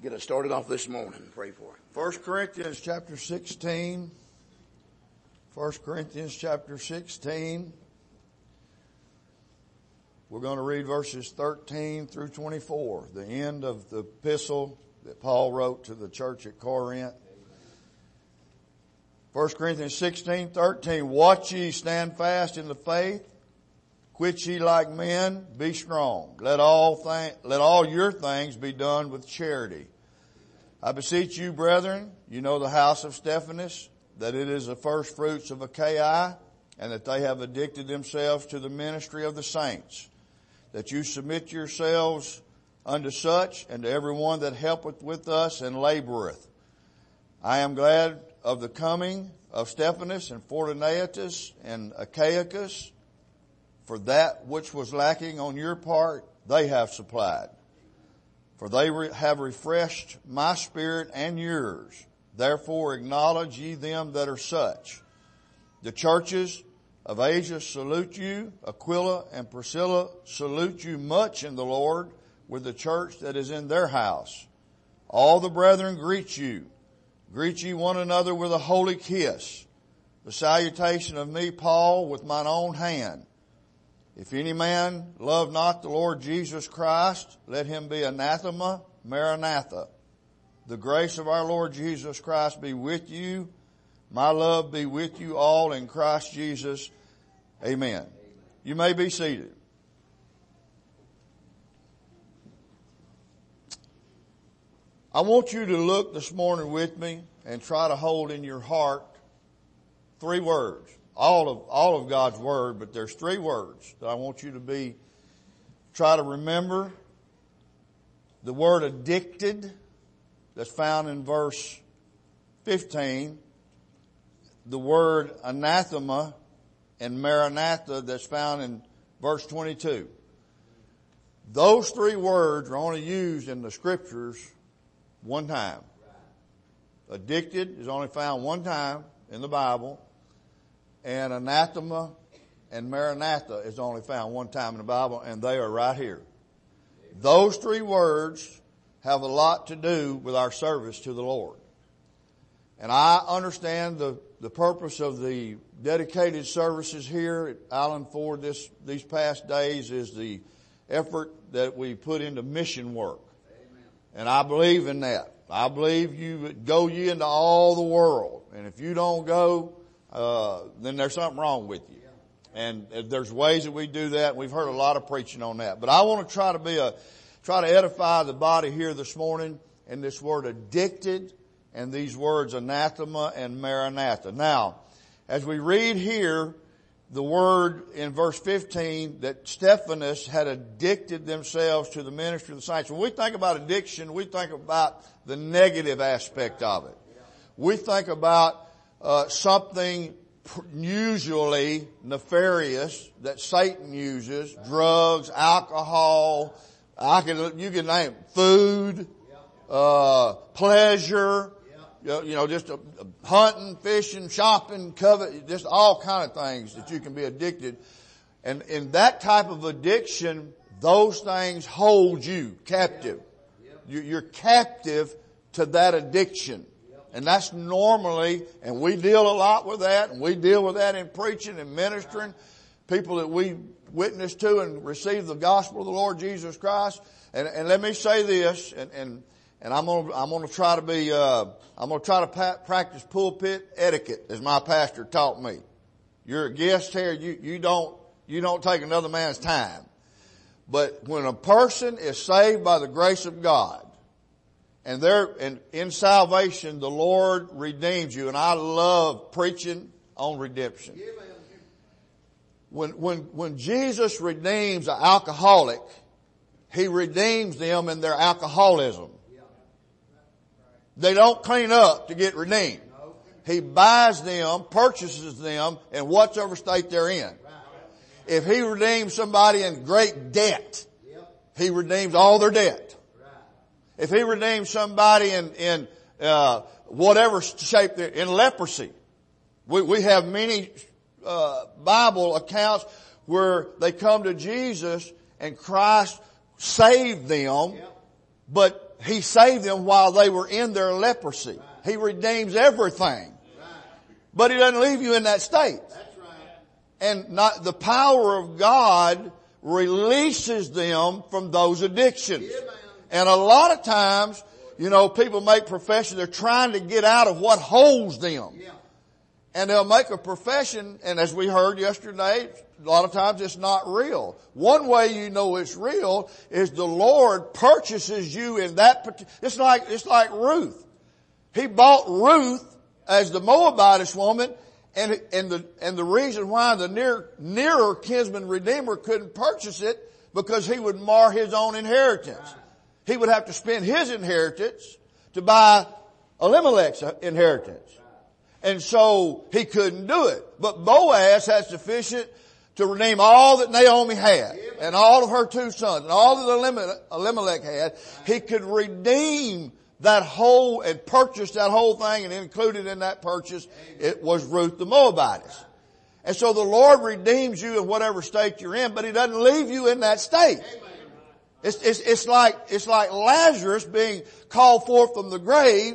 get us started off this morning. Pray for it. 1 Corinthians chapter 16. 1 Corinthians chapter 16. We're going to read verses 13 through 24, the end of the epistle that Paul wrote to the church at Corinth. 1 Corinthians 16:13. Watch ye, stand fast in the faith. Quit ye like men, be strong. Let all your things be done with charity. I beseech you, brethren, you know the house of Stephanas, that it is the first fruits of Achaia, and that they have addicted themselves to the ministry of the saints, that you submit yourselves unto such, and to every one that helpeth with us and laboreth. I am glad of the coming of Stephanas and Fortunatus and Achaicus, for that which was lacking on your part, they have supplied. For they have refreshed my spirit and yours. Therefore acknowledge ye them that are such. The churches of Asia salute you. Aquila and Priscilla salute you much in the Lord, with the church that is in their house. All the brethren greet you. Greet ye one another with a holy kiss. The salutation of me, Paul, with mine own hand. If any man love not the Lord Jesus Christ, let him be anathema, maranatha. The grace of our Lord Jesus Christ be with you. My love be with you all in Christ Jesus. Amen. You may be seated. I want you to look this morning with me and try to hold in your heart three words. All of God's Word, but there's three words that I want you to try to remember. The word addicted, that's found in verse 15. The word anathema and maranatha, that's found in verse 22. Those three words are only used in the Scriptures one time. Addicted is only found one time in the Bible, and anathema and maranatha is only found one time in the Bible, and they are right here. Those three words have a lot to do with our service to the Lord. And I understand the purpose of the dedicated services here at Island Ford these past days is the effort that we put into mission work. And I believe in that. I believe you go ye into all the world. And if you don't go, then there's something wrong with you. And there's ways that we do that. We've heard a lot of preaching on that. But I want to try to edify the body here this morning in this word addicted and these words anathema and maranatha. Now, as we read here, the word in verse 15 that Stephanas had addicted themselves to the ministry of the saints. When we think about addiction, we think about the negative aspect of it. We think about something usually nefarious that Satan uses: drugs, alcohol, you can name it, food, pleasure. Just hunting, fishing, shopping, covet, just all kind of things that you can be addicted. And in that type of addiction, those things hold you captive. You're captive to that addiction. And that's normally, and we deal a lot with that, and we deal with that in preaching and ministering. People that we witness to and receive the gospel of the Lord Jesus Christ. And let me say this, and I'm gonna try to practice pulpit etiquette as my pastor taught me. You're a guest here. You don't take another man's time. But when a person is saved by the grace of God, and in salvation, the Lord redeems you. And I love preaching on redemption. When Jesus redeems an alcoholic, He redeems them in their alcoholism. They don't clean up to get redeemed. He buys them, purchases them in whatever state they're in. If He redeems somebody in great debt, He redeems all their debt. If He redeems somebody in whatever shape they're in, leprosy. We have many Bible accounts where they come to Jesus and Christ saved them, but He saved them while they were in their leprosy. He redeems everything. But He doesn't leave you in that state. And the power of God releases them from those addictions. And a lot of times, people make profession, they're trying to get out of what holds them. And they'll make a profession, and as we heard yesterday, a lot of times it's not real. One way you know it's real is the Lord purchases you in that. It's like Ruth. He bought Ruth as the Moabitess woman, and the reason why the nearer kinsman redeemer couldn't purchase it, because he would mar his own inheritance. He would have to spend his inheritance to buy Elimelech's inheritance. And so he couldn't do it. But Boaz had sufficient to redeem all that Naomi had, and all of her 2 sons, and all that Elimelech had. He could redeem that whole and purchase that whole thing, and included in that purchase, it was Ruth the Moabitess. And so the Lord redeems you in whatever state you're in, but He doesn't leave you in that state. It's like Lazarus being called forth from the grave.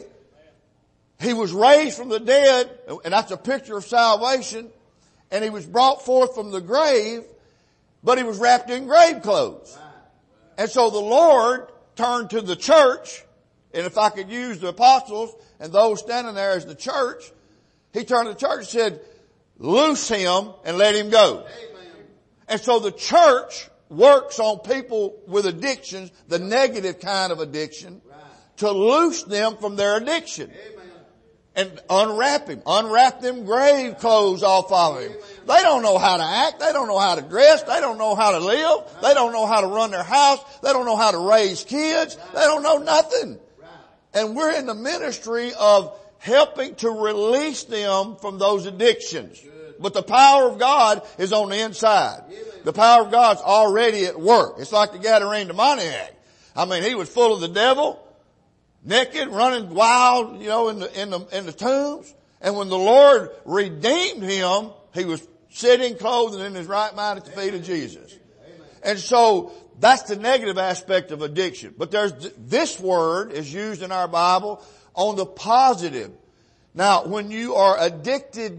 He was raised from the dead, and that's a picture of salvation, and he was brought forth from the grave, but he was wrapped in grave clothes. And so the Lord turned to the church, and if I could use the apostles and those standing there as the church, He turned to the church and said, loose him and let him go. Amen. And so the church works on people with addictions, the negative kind of addiction, to loose them from their addiction. Amen. And unwrap them grave clothes off of him. They don't know how to act. They don't know how to dress. They don't know how to live. They don't know how to run their house. They don't know how to raise kids. They don't know nothing. And we're in the ministry of helping to release them from those addictions. But the power of God is on the inside. The power of God's already at work. It's like the Gadarene demoniac. He was full of the devil, naked, running wild, in the tombs. And when the Lord redeemed him, he was sitting, clothed, and in his right mind at the feet of Jesus. And so that's the negative aspect of addiction. But this word is used in our Bible on the positive. Now, when you are addicted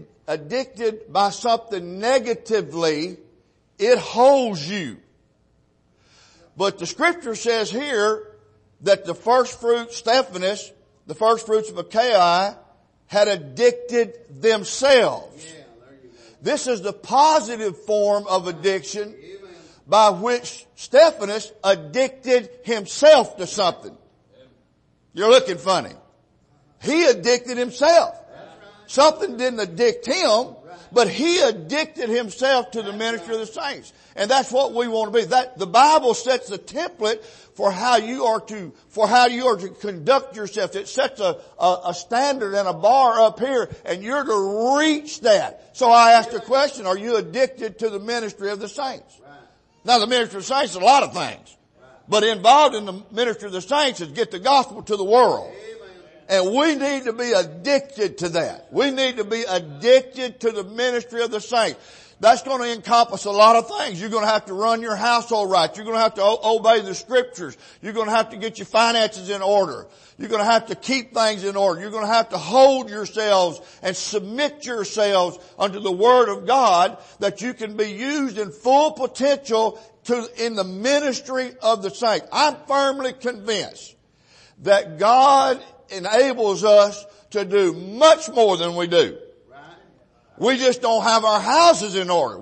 by something negatively, it holds you. But the scripture says here that the first fruit, Stephanas, the first fruits of Achaia, had addicted themselves. This is the positive form of addiction by which Stephanas addicted himself to something. You're looking funny. He addicted himself. Something didn't addict him, but he addicted himself to the ministry of the saints. And that's what we want to be. The Bible sets a template for how you are to conduct yourself. It sets a standard and a bar up here, and you're to reach that. So I asked the question, are you addicted to the ministry of the saints? Now, the ministry of the saints is a lot of things. But involved in the ministry of the saints is get the gospel to the world. And we need to be addicted to that. We need to be addicted to the ministry of the saints. That's going to encompass a lot of things. You're going to have to run your household right. You're going to have to obey the scriptures. You're going to have to get your finances in order. You're going to have to keep things in order. You're going to have to hold yourselves and submit yourselves unto the Word of God, that you can be used in full potential in the ministry of the saints. I'm firmly convinced that God enables us to do much more than we do. We just don't have our houses in order.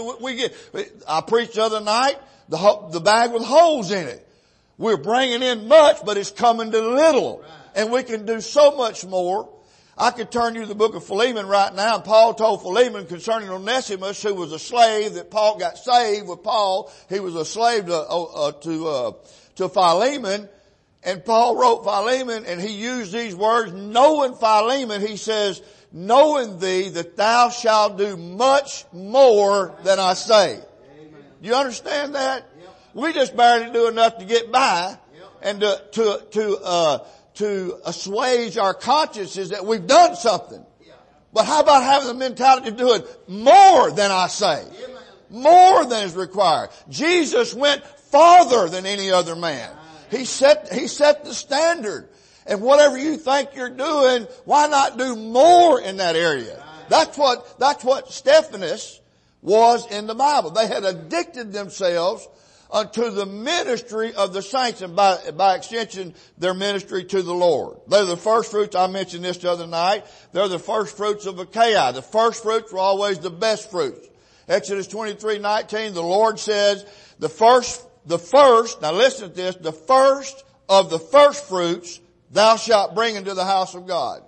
I preached the other night, the bag with holes in it. We're bringing in much, but it's coming to little. And we can do so much more. I could turn you to the book of Philemon right now, and Paul told Philemon concerning Onesimus, who was a slave that Paul got saved with Paul. He was a slave to Philemon. And Paul wrote Philemon, and he used these words, knowing Philemon, he says, knowing thee that thou shalt do much more than I say. Amen. You understand that? Yep. We just barely do enough to get by, and to assuage our consciences that we've done something. But how about having the mentality of doing more than I say? More than is required. Jesus went farther than any other man. He set the standard. And whatever you think you're doing, why not do more in that area? That's what Stephanus was in the Bible. They had addicted themselves unto the ministry of the saints, and by extension, their ministry to the Lord. They're the first fruits. I mentioned this the other night. They're the first fruits of Achaia. The first fruits were always the best fruits. Exodus 23:19, the Lord says, the first, now listen to this, the first of the first fruits thou shalt bring into the house of God.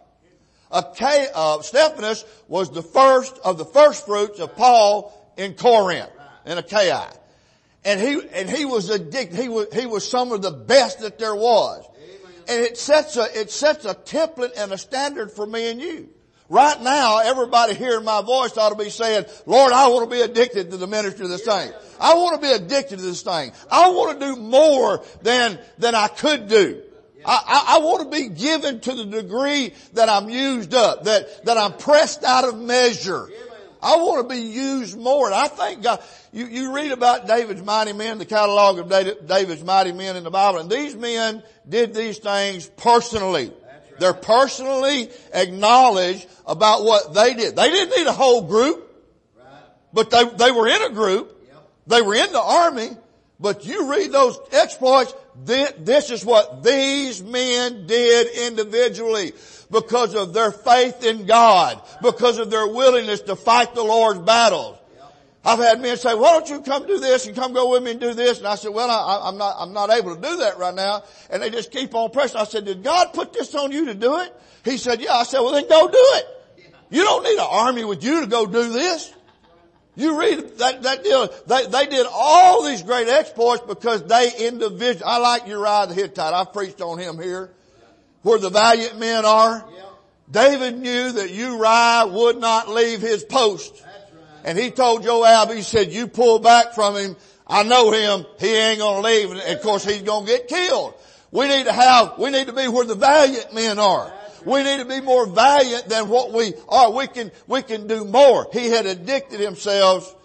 Stephanus was the first of the first fruits of Paul in Corinth, in Achaia. And he was addicted. He was some of the best that there was. And it sets a template and a standard for me and you. Right now, everybody hearing my voice ought to be saying, Lord, I want to be addicted to the ministry of this thing. I want to be addicted to this thing. I want to do more than I could do. I want to be given to the degree that I'm used up, that I'm pressed out of measure. I want to be used more. And I thank God. You read about David's mighty men, the catalog of David's mighty men in the Bible, and these men did these things personally. Right. They're personally acknowledged about what they did. They didn't need a whole group, right, but they were in a group. Yep. They were in the army, but you read those exploits, this is what these men did individually. Because of their faith in God, because of their willingness to fight the Lord's battles. I've had men say, why don't you come do this and come go with me and do this? And I said, well, I'm not able to do that right now. And they just keep on pressing. I said, did God put this on you to do it? He said, yeah. I said, well, then go do it. You don't need an army with you to go do this. You read that deal. They did all these great exploits because they individually, I like Uriah the Hittite. I've preached on him here. Where the valiant men are. Yep. David knew that Uriah would not leave his post. That's right. And he told Joab, he said, you pull back from him. I know him. He ain't going to leave. And of course he's going to get killed. We need to be where the valiant men are. Right. We need to be more valiant than what we are. We can do more. He had addicted himself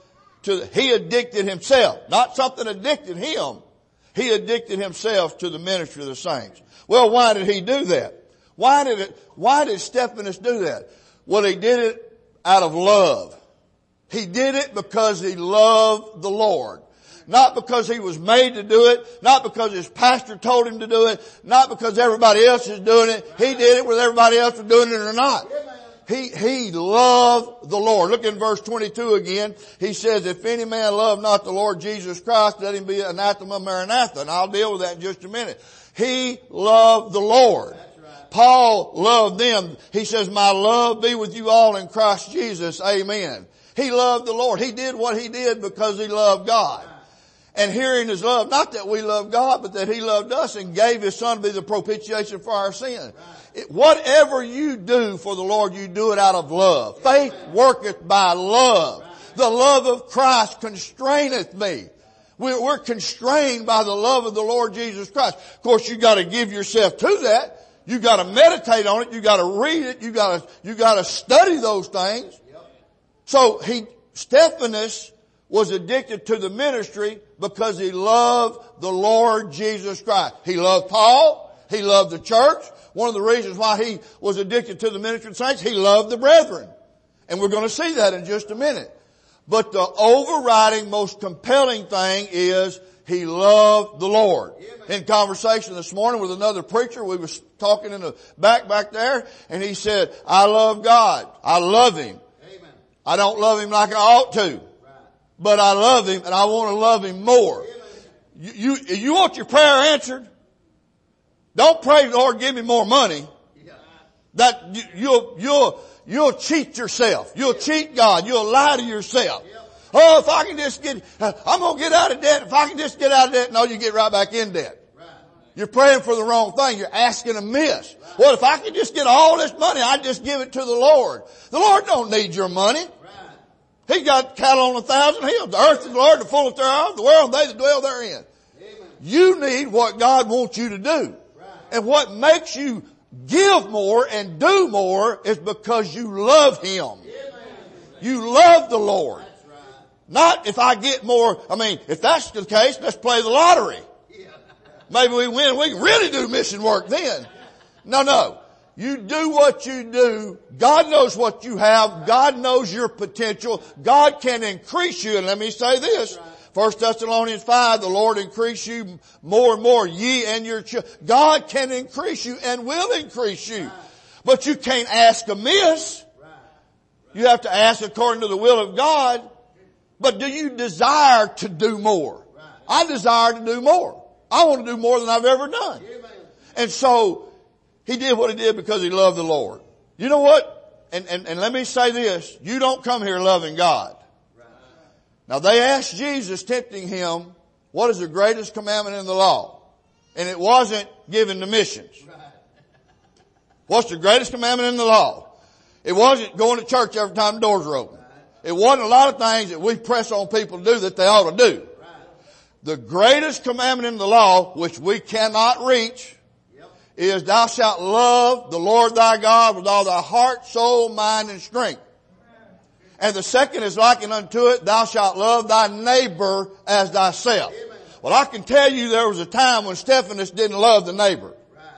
not something addicted him. He addicted himself to the ministry of the saints. Well, why did he do that? Why did Stephanus do that? Well, he did it out of love. He did it because he loved the Lord. Not because he was made to do it. Not because his pastor told him to do it. Not because everybody else is doing it. He did it whether everybody else was doing it or not. He loved the Lord. Look in verse 22 again. He says, if any man love not the Lord Jesus Christ, let him be anathema maranatha. And I'll deal with that in just a minute. He loved the Lord. Right. Paul loved them. He says, my love be with you all in Christ Jesus. Amen. He loved the Lord. He did what he did because he loved God. Right. And hearing his love, not that we love God, but that he loved us and gave his son to be the propitiation for our sin. Right. Whatever you do for the Lord, you do it out of love. Faith worketh by love. Right. The love of Christ constraineth me. We're constrained by the love of the Lord Jesus Christ. Of course, you got to give yourself to that. You got to meditate on it. You got to read it. You got to study those things. Yep. So Stephanus was addicted to the ministry because he loved the Lord Jesus Christ. He loved Paul. He loved the church. One of the reasons why he was addicted to the ministry of the saints, he loved the brethren. And we're going to see that in just a minute. But the overriding, most compelling thing is he loved the Lord. In conversation this morning with another preacher, we was talking in the back there, and he said, I love God. I love him. Amen. I don't love him like I ought to. Right. But I love him, and I want to love him more. You want your prayer answered? Don't pray, Lord, give me more money. Yeah. That you'll cheat yourself. You'll cheat God. You'll lie to yourself. Oh, if I can just I'm going to get out of debt. If I can just get out of debt. No, you get right back in debt. You're praying for the wrong thing. You're asking amiss. Well, if I can just get all this money, I'd just give it to the Lord. The Lord don't need your money. He got cattle on 1,000 hills. The earth is the Lord, the fullness thereof, the world and they that dwell therein. You need what God wants you to do. And what makes you give more and do more is because you love Him. You love the Lord. Not if I get more. I mean, if that's the case, let's play the lottery. Maybe we win. We can really do mission work then. No. You do what you do. God knows what you have. God knows your potential. God can increase you. And let me say this. 1 Thessalonians 5, the Lord increase you more and more, ye and your children. God can increase you and will increase you. But you can't ask amiss. You have to ask according to the will of God. But do you desire to do more? I desire to do more. I want to do more than I've ever done. And so, he did what he did because he loved the Lord. You know what? And let me say this. You don't come here loving God. Now they asked Jesus, tempting him, what is the greatest commandment in the law? And it wasn't giving the missions. What's the greatest commandment in the law? It wasn't going to church every time the doors are open. It wasn't a lot of things that we press on people to do that they ought to do. The greatest commandment in the law, which we cannot reach, is thou shalt love the Lord thy God with all thy heart, soul, mind, and strength. And the second is likened unto it, thou shalt love thy neighbor as thyself. Well, I can tell you there was a time when Stephanus didn't love the neighbor.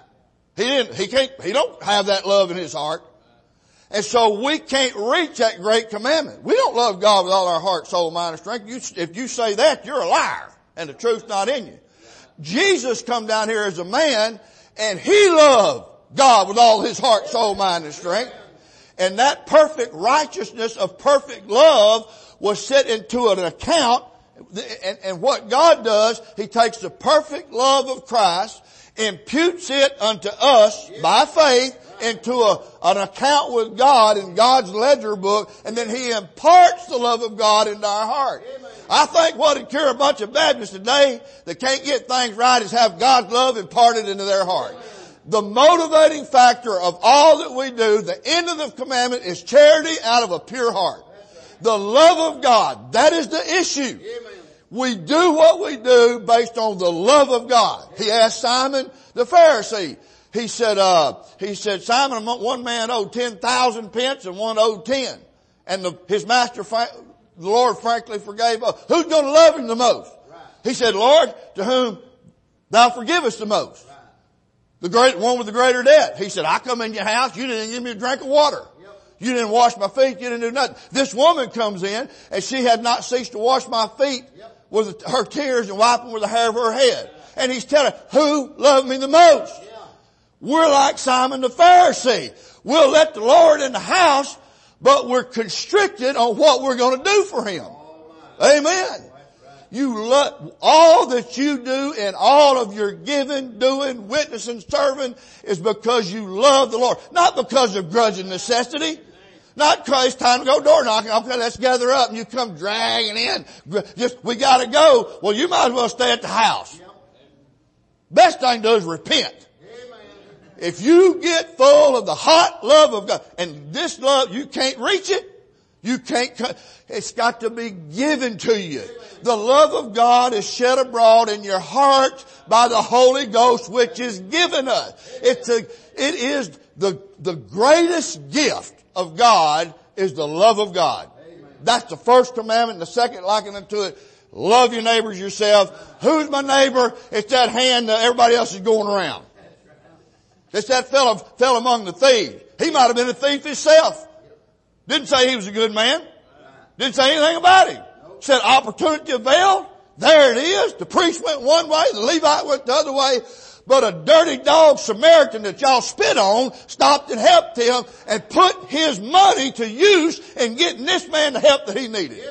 He don't have that love in his heart. And so we can't reach that great commandment. We don't love God with all our heart, soul, mind, and strength. If you say that, you're a liar and the truth's not in you. Jesus come down here as a man and he loved God with all his heart, soul, mind, and strength. And that perfect righteousness of perfect love was set into an account. And what God does, he takes the perfect love of Christ, imputes it unto us by faith into an account with God in God's ledger book, and then he imparts the love of God into our heart. I think what would cure a bunch of Baptists today that can't get things right is have God's love imparted into their heart. The motivating factor of all that we do, the end of the commandment, is charity out of a pure heart. The love of God, that is the issue. We do what we do based on the love of God. He asked Simon the Pharisee. He said, Simon, one man owed 10,000 pence and one owed 10. And his master, the Lord frankly forgave us. Who's going to love him the most? He said, Lord, to whom thou forgivest the most. The great one with the greater debt. He said, I come in your house, you didn't give me a drink of water. You didn't wash my feet, you didn't do nothing. This woman comes in and she had not ceased to wash my feet with her tears and wipe them with the hair of her head. And he's telling her, who loved me the most? We're like Simon the Pharisee. We'll let the Lord in the house, but we're constricted on what we're going to do for him. Amen. You love, all that you do and all of your giving, doing, witnessing, serving is because you love the Lord. Not because of grudging necessity. Not because it's time to go door knocking. Okay, let's gather up and you come dragging in. We gotta go. Well, you might as well stay at the house. Best thing to do is repent. If you get full of the hot love of God, and this love, you can't reach it. You can't, it's got to be given to you. The love of God is shed abroad in your heart by the Holy Ghost which is given us. It is the greatest gift of God is the love of God. That's the first commandment. And the second likened unto it, love your neighbors yourself. Who's my neighbor? It's that hand that everybody else is going around. It's that fellow fell among the thieves. He might have been a thief himself. Didn't say he was a good man. Didn't say anything about him. Said opportunity availed. There it is. The priest went one way. The Levite went the other way. But a dirty dog Samaritan that y'all spit on stopped and helped him and put his money to use in getting this man the help that he needed.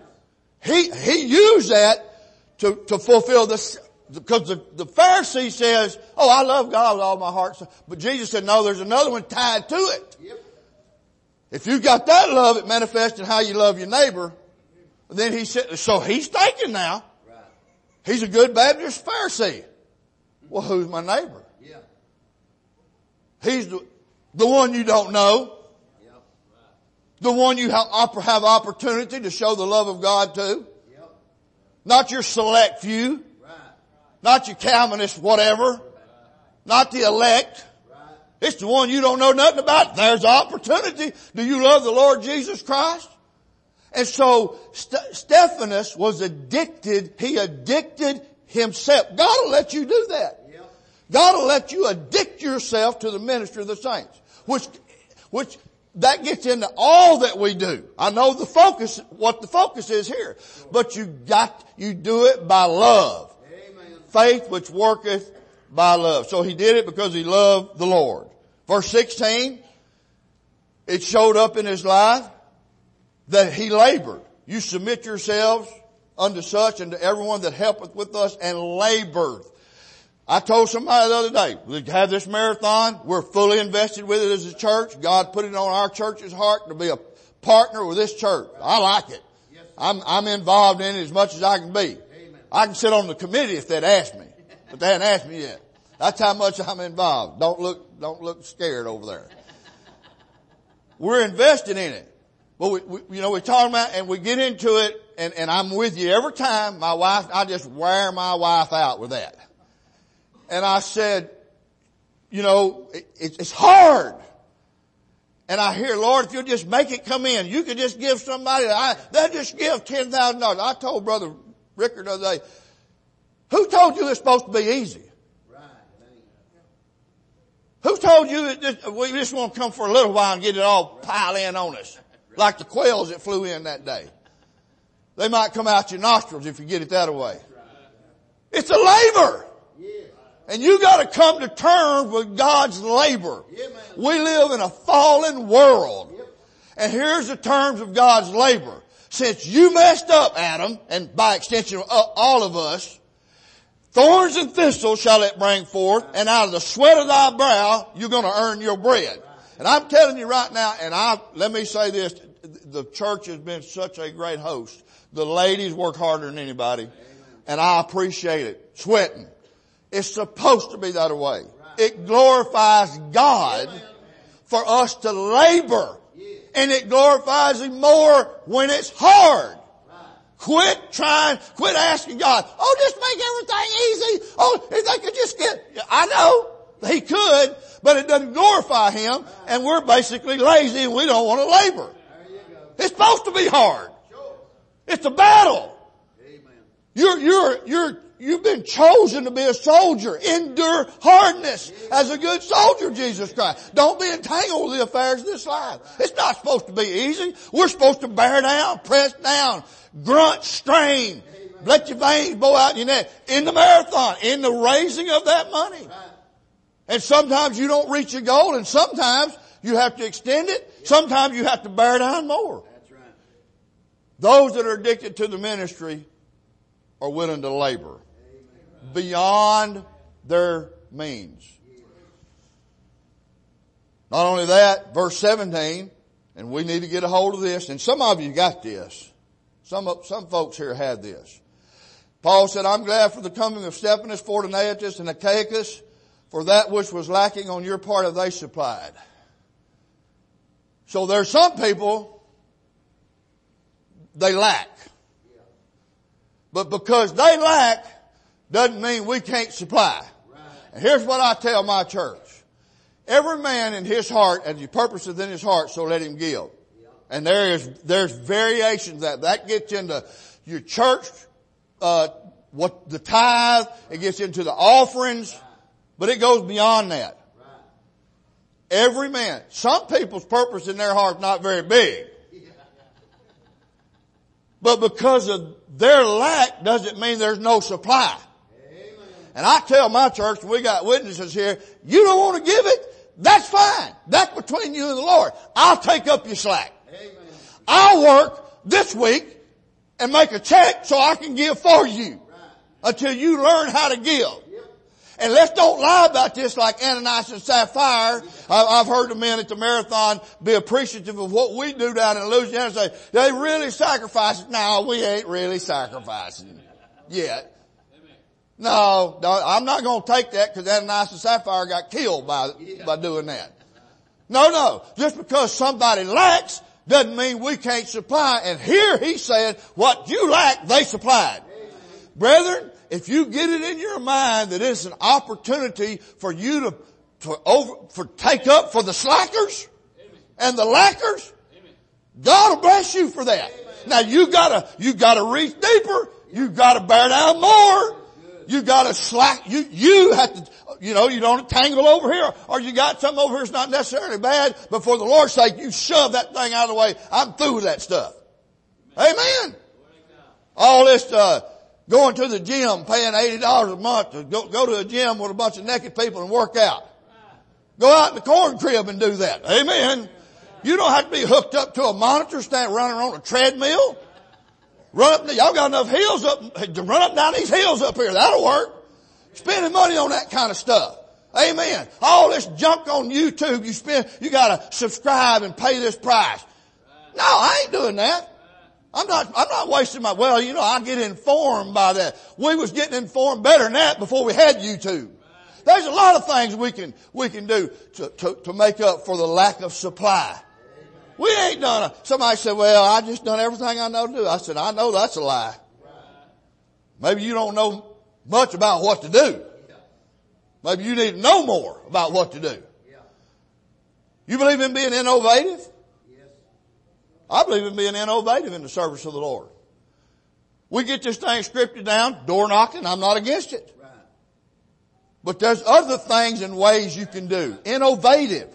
He used that to fulfill this. Because the Pharisee says, oh, I love God with all my heart. But Jesus said, no, there's another one tied to it. If you got that love, it manifests in how you love your neighbor. Then he said, so he's thinking now. He's a good Baptist Pharisee. Well, who's my neighbor? He's the one you don't know. The one you have opportunity to show the love of God to. Not your select few. Not your Calvinist whatever. Not the elect. It's the one you don't know nothing about. There's opportunity. Do you love the Lord Jesus Christ? And so Stephanus was addicted. He addicted himself. God will let you do that. God will let you addict yourself to the ministry of the saints, which that gets into all that we do. I know what the focus is here, but you do it by love. Amen. Faith which worketh by love. So he did it because he loved the Lord. Verse 16, it showed up in his life that he labored. You submit yourselves unto such and to everyone that helpeth with us and laboreth. I told somebody the other day, we have this marathon. We're fully invested with it as a church. God put it on our church's heart to be a partner with this church. I like it. I'm involved in it as much as I can be. I can sit on the committee if they'd ask me, but they hadn't asked me yet. That's how much I'm involved. Don't look scared over there. We're invested in it. But we're talking about, and we get into it, and I'm with you every time. I just wear my wife out with that. And I said, it's hard. And I hear, Lord, if you'll just make it come in, you could just give somebody, they'll just give $10,000. I told Brother Rickard the other day, who told you it's supposed to be easy? Who told you that we just want to come for a little while and get it all pile in on us? Like the quails that flew in that day. They might come out your nostrils if you get it that way. It's a labor. And you got to come to terms with God's labor. We live in a fallen world. And here's the terms of God's labor. Since you messed up, Adam, and by extension all of us, thorns and thistles shall it bring forth, and out of the sweat of thy brow you're going to earn your bread. And I'm telling you right now, and let me say this, the church has been such a great host. The ladies work harder than anybody, and I appreciate it. Sweating. It's supposed to be that way. It glorifies God for us to labor. And it glorifies Him more when it's hard. Quit asking God, just make everything easy. If they could just I know, He could, but it doesn't glorify Him, and we're basically lazy and we don't want to labor. It's supposed to be hard. It's a battle. You've been chosen to be a soldier. Endure hardness as a good soldier, Jesus Christ. Don't be entangled with the affairs of this life. It's not supposed to be easy. We're supposed to bear down, press down, grunt, strain, let your veins blow out in your neck. In the marathon, in the raising of that money. And sometimes you don't reach your goal, and sometimes you have to extend it. Sometimes you have to bear down more. Those that are addicted to the ministry are willing to labor beyond their means. Not only that, verse 17, and we need to get a hold of this, and some of you got this. Some folks here had this. Paul said, I'm glad for the coming of Stephanas, Fortunatus, and Achaicus, for that which was lacking on your part have they supplied. So there's some people, they lack. But because they lack, doesn't mean we can't supply. And here's what I tell my church. Every man in his heart, and he purposeth in his heart, so let him give. And there's variations that gets into your church, what the tithe, it gets into the offerings, but it goes beyond that. Every man. Some people's purpose in their heart is not very big. But because of their lack doesn't mean there's no supply. And I tell my church, we got witnesses here, you don't want to give it? That's fine. That's between you and the Lord. I'll take up your slack. I'll work this week and make a check so I can give for you until you learn how to give. And let's don't lie about this like Ananias and Sapphira. I've heard the men at the marathon be appreciative of what we do down in Louisiana and say, they really sacrifice. No, we ain't really sacrificing yet. No, I'm not going to take that because Ananias and Sapphira got killed by doing that. No. Just because somebody lacks doesn't mean we can't supply. And here he said, what you lack, they supplied. Brethren, if you get it in your mind that it's an opportunity for you to take up for the slackers and the lackers, God will bless you for that. Now you gotta reach deeper. You gotta bear down more. You gotta slack, you have to, you don't tangle over here, or you got something over here that's not necessarily bad, but for the Lord's sake, you shove that thing out of the way. I'm through with that stuff. Amen. All this, going to the gym, paying $80 a month to go to a gym with a bunch of naked people and work out. Go out in the corn crib and do that. Amen. You don't have to be hooked up to a monitor, stand running on a treadmill. Y'all got enough hills up to run up down these hills up here. That'll work. Spending money on that kind of stuff. Amen. All this junk on YouTube you gotta subscribe and pay this price. No, I ain't doing that. I'm not wasting I get informed by that. We was getting informed better than that before we had YouTube. There's a lot of things we can do to make up for the lack of supply. We ain't done somebody said, well, I just done everything I know to do. I said, I know that's a lie. Maybe you don't know much about what to do. Maybe you need to know more about what to do. You believe in being innovative? I believe in being innovative in the service of the Lord. We get this thing scripted down, door knocking, I'm not against it. But there's other things and ways you can do. Innovative.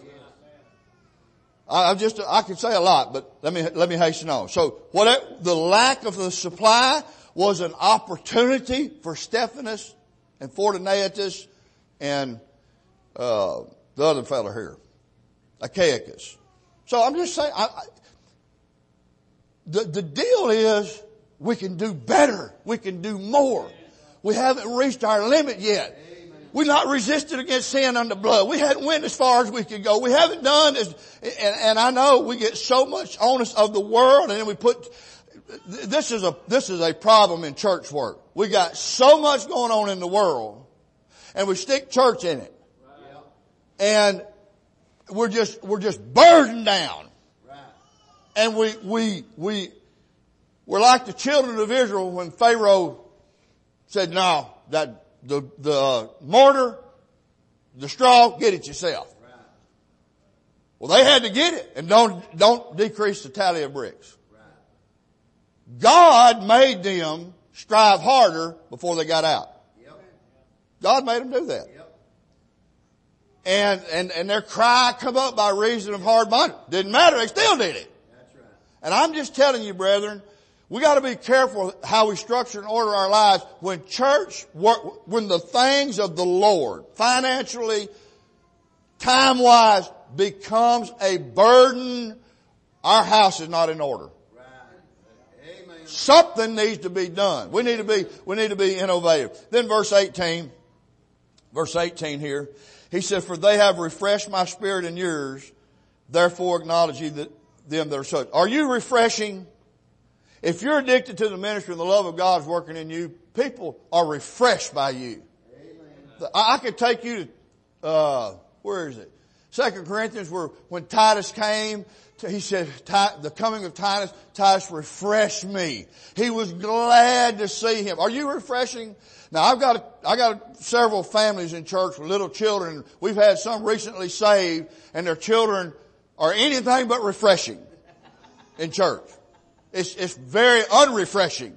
I could say a lot, but let me hasten on. So the lack of the supply was an opportunity for Stephanus and Fortunatus and, the other fellow here, Achaicus. So I'm just saying, the deal is we can do better. We can do more. We haven't reached our limit yet. We're not resisted against sin under blood. We hadn't went as far as we could go. We haven't done as, and I know we get so much onus of the world, and then we this is a problem in church work. We got so much going on in the world, and we stick church in it. And we're just burdened down. And we're like the children of Israel when Pharaoh said, no, that the mortar, the straw, get it yourself. Well, they had to get it, and don't decrease the tally of bricks. God made them strive harder before they got out. God made them do that. And their cry come up by reason of hard bondage. Didn't matter, they still did it. And I'm just telling you, brethren, we got to be careful how we structure and order our lives. When when the things of the Lord, financially, time-wise, becomes a burden, our house is not in order. Amen. Something needs to be done. We need to be innovative. Then verse 18 here, he said, for they have refreshed my spirit and yours, therefore acknowledge ye them that are such. Are you refreshing? If you're addicted to the ministry and the love of God is working in you, people are refreshed by you. Amen. I could take you to, where is it? 2 Corinthians, where when Titus came, he said, the coming of Titus refreshed me. He was glad to see him. Are you refreshing? Now I got several families in church with little children. We've had some recently saved, and their children are anything but refreshing in church. It's very unrefreshing.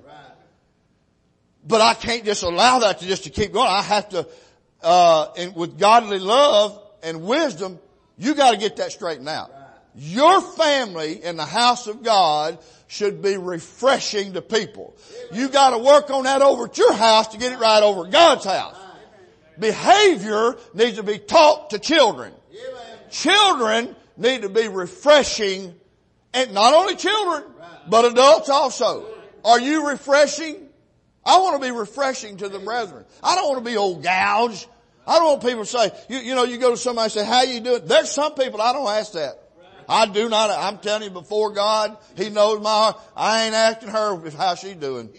But I can't just allow that to keep going. I have to, with godly love and wisdom, you got to get that straightened out. Your family in the house of God should be refreshing to people. You got to work on that over at your house to get it right over at God's house. Behavior needs to be taught to children. Children need to be refreshing, and not only children, but adults also. Are you refreshing? I want to be refreshing to the brethren. I don't want to be old gouge. I don't want people to say, you go to somebody and say, how you doing? There's some people I don't ask that. I do not. I'm telling you before God, He knows my heart. I ain't asking her how she's doing.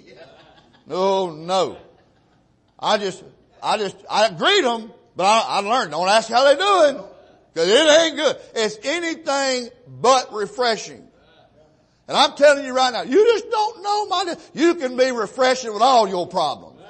No. I greet them, but I learned, don't ask how they're doing. Cause it ain't good. It's anything but refreshing. And I'm telling you right now, you just don't know you can be refreshing with all your problems.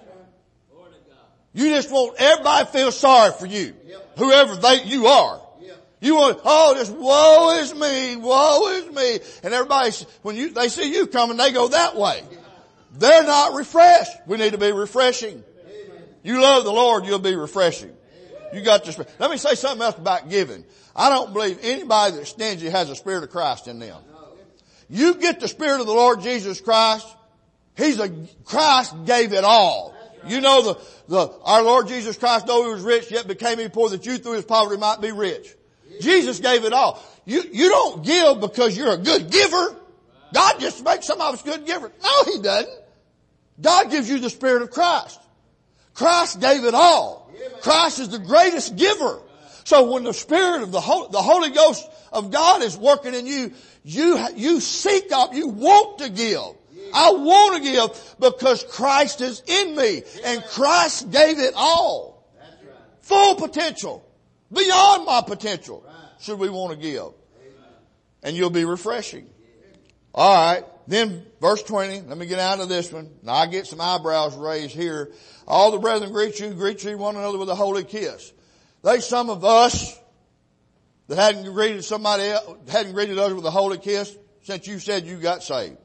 You just want everybody to feel sorry for you. Whoever you are. You want, this woe is me. And everybody, when they see you coming, they go that way. They're not refreshed. We need to be refreshing. You love the Lord, you'll be refreshing. You got this. Let me say something else about giving. I don't believe anybody that's stingy has the Spirit of Christ in them. You get the Spirit of the Lord Jesus Christ. Christ gave it all. You know our Lord Jesus Christ, though he was rich, yet became he poor that you through his poverty might be rich. Jesus gave it all. You don't give because you're a good giver. God just makes some of us good givers. No, he doesn't. God gives you the Spirit of Christ. Christ gave it all. Christ is the greatest giver. So when the Spirit of the Holy Ghost of God is working in you, you seek up, you want to give. I want to give because Christ is in me. And Christ gave it all. Full potential. Beyond my potential. Should we want to give. And you'll be refreshing. Alright. Then verse 20. Let me get out of this one. Now I get some eyebrows raised here. All the brethren greet you one another with a holy kiss. There's some of us that hadn't greeted somebody else, hadn't greeted others with a holy kiss since you said you got saved.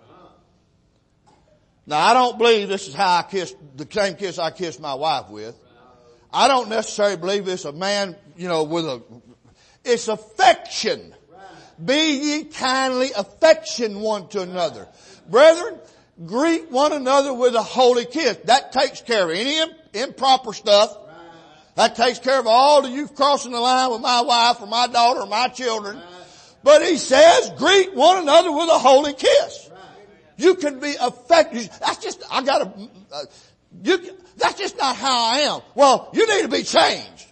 Now I don't believe this is how I kissed, the same kiss I kissed my wife with. I don't necessarily believe it's a man, it's affection. Be ye kindly affection one to another. Brethren, greet one another with a holy kiss. That takes care of any improper stuff. That takes care of all of you crossing the line with my wife or my daughter or my children. But he says, greet one another with a holy kiss. You can be affected. That's just not how I am. Well, you need to be changed.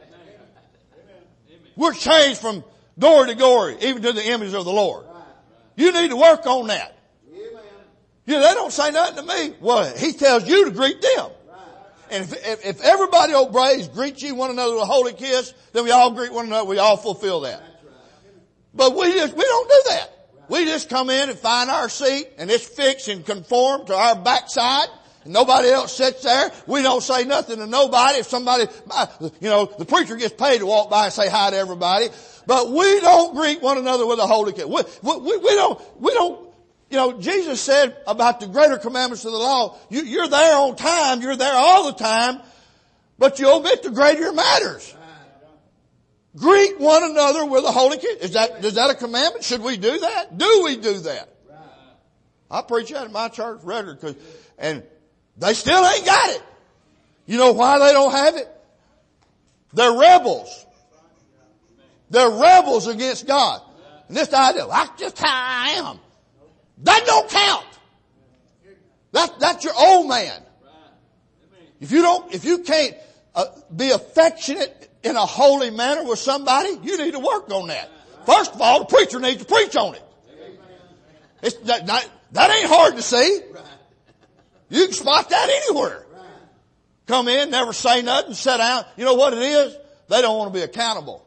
We're changed from glory to glory, even to the image of the Lord. You need to work on that. They don't say nothing to me. Well, he tells you to greet them. And if everybody obeys, greet ye one another with a holy kiss, then we all greet one another. We all fulfill that. But we don't do that. We just come in and find our seat and it's fixed and conformed to our backside. And nobody else sits there. We don't say nothing to nobody. If somebody, the preacher gets paid to walk by and say hi to everybody. But we don't greet one another with a holy kiss. We don't, Jesus said about the greater commandments of the law, you're there on time, you're there all the time, but you omit the greater matters. Greet one another with a holy kiss. Is that a commandment? Should we do that? Do we do that? I preach that in my church regularly, and they still ain't got it. You know why they don't have it? They're rebels. They're rebels against God. And this idea, that's just how I am. That don't count. That's your old man. If you can't be affectionate in a holy manner with somebody, you need to work on that. First of all, the preacher needs to preach on it. That ain't hard to see. You can spot that anywhere. Come in, never say nothing, sit down. You know what it is? They don't want to be accountable.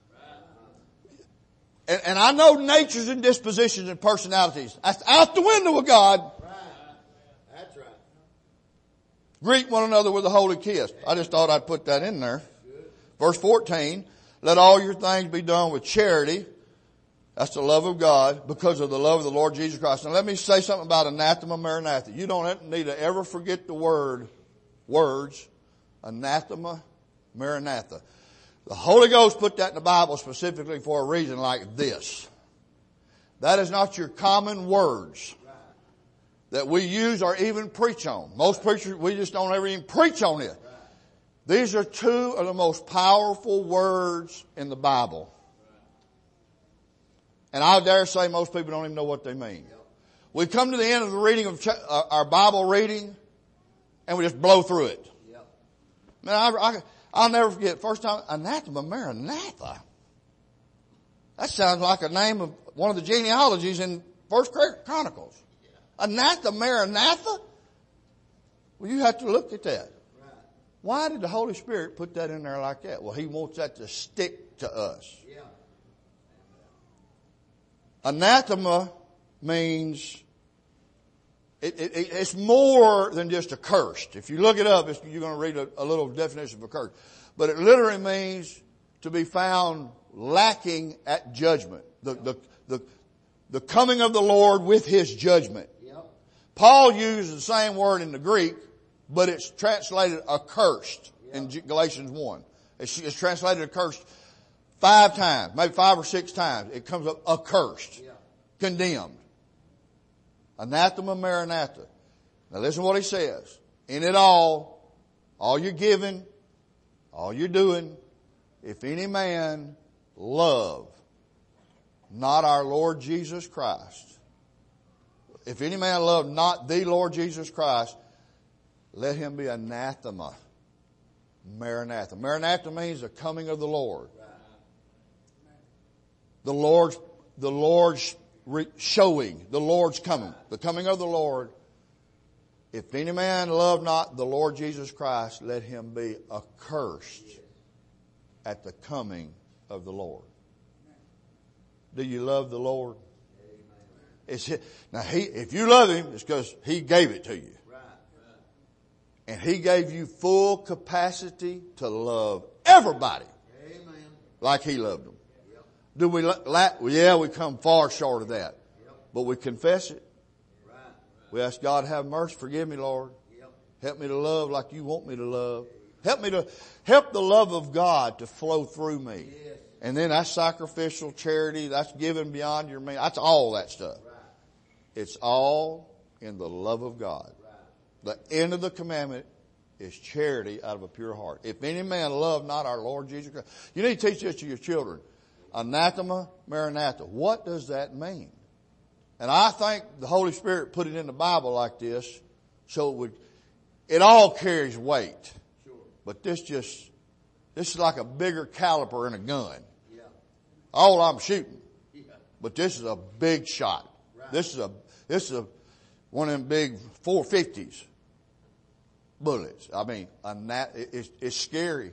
And I know natures and dispositions and personalities. That's out the window with God. That's right. Greet one another with a holy kiss. I just thought I'd put that in there. Verse 14, let all your things be done with charity. That's the love of God because of the love of the Lord Jesus Christ. Now let me say something about anathema, maranatha. You don't need to ever forget the words, anathema, maranatha. The Holy Ghost put that in the Bible specifically for a reason like this. That is not your common words that we use or even preach on. Most preachers, we just don't ever even preach on it. These are two of the most powerful words in the Bible. And I dare say most people don't even know what they mean. We come to the end of the reading of our Bible reading and we just blow through it. Man, I'll never forget, first time, anathema, maranatha. That sounds like a name of one of the genealogies in First Chronicles. Anathema, maranatha? Well, you have to look at that. Why did the Holy Spirit put that in there like that? Well, He wants that to stick to us. Anathema means it's more than just a curse. If you look it up, you're going to read a little definition of a curse. But it literally means to be found lacking at judgment. The coming of the Lord with His judgment. Paul used the same word in the Greek, but it's translated accursed in Galatians 1. It's translated accursed 5 times, maybe 5 or 6 times. It comes up accursed, condemned. Anathema, maranatha. Now listen to what he says. In it all you're giving, all you're doing, if any man love not our Lord Jesus Christ, if any man love not the Lord Jesus Christ, let him be anathema. Maranatha. Maranatha means the coming of the Lord. The Lord's showing. The Lord's coming. The coming of the Lord. If any man love not the Lord Jesus Christ, let him be accursed at the coming of the Lord. Do you love the Lord? Now, if you love Him, it's because He gave it to you. And He gave you full capacity to love everybody like He loved them. Do we yeah, we come far short of that. But we confess it. We ask God to have mercy. Forgive me, Lord. Help me to love like you want me to love. Help the love of God to flow through me. And then that's sacrificial charity. That's giving beyond your means. That's all that stuff. It's all in the love of God. The end of the commandment is charity out of a pure heart. If any man love not our Lord Jesus Christ. You need to teach this to your children. Anathema, maranatha. What does that mean? And I think the Holy Spirit put it in the Bible like this so it all carries weight. But this is like a bigger caliber in a gun. All I'm shooting. But this is a big shot. This is a one of them big 450s bullets. I mean, it's scary.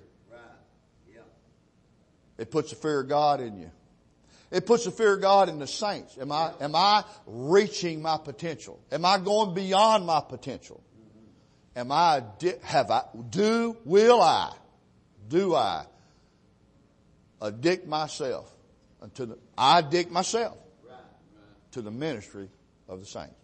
It puts the fear of God in you. It puts the fear of God in the saints. Am I reaching my potential? Am I going beyond my potential? Do I addict myself to the ministry of the saints?